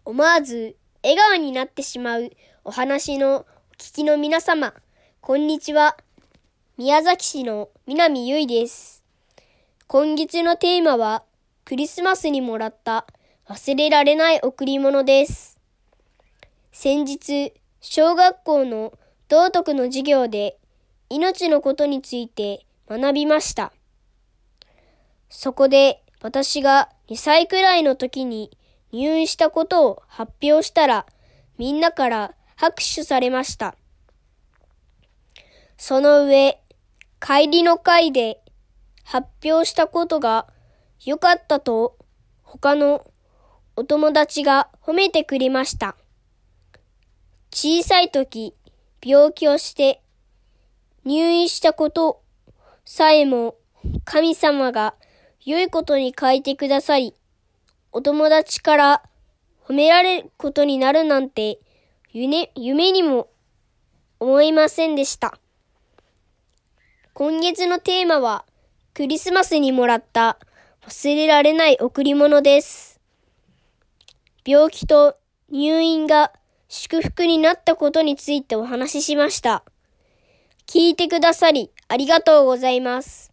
思わず笑顔になってしまうお話のお聞きの皆様、こんにちは。宮崎市の南ゆいです。今月のテーマは、クリスマスにもらった忘れられない贈り物です。先日、小学校の道徳の授業で命のことについて学びました。そこで私が2歳くらいの時に入院したことを発表したら、みんなから拍手されました。その上、帰りの会で発表したことが良かったと他のお友達が褒めてくれました。小さい時、病気をして入院したことさえも神様が良いことに書いてくださり、お友達から褒められることになるなんて夢にも思いませんでした。今月のテーマはクリスマスにもらった忘れられない贈り物です。病気と入院が祝福になったことについてお話ししました。聞いてくださりありがとうございます。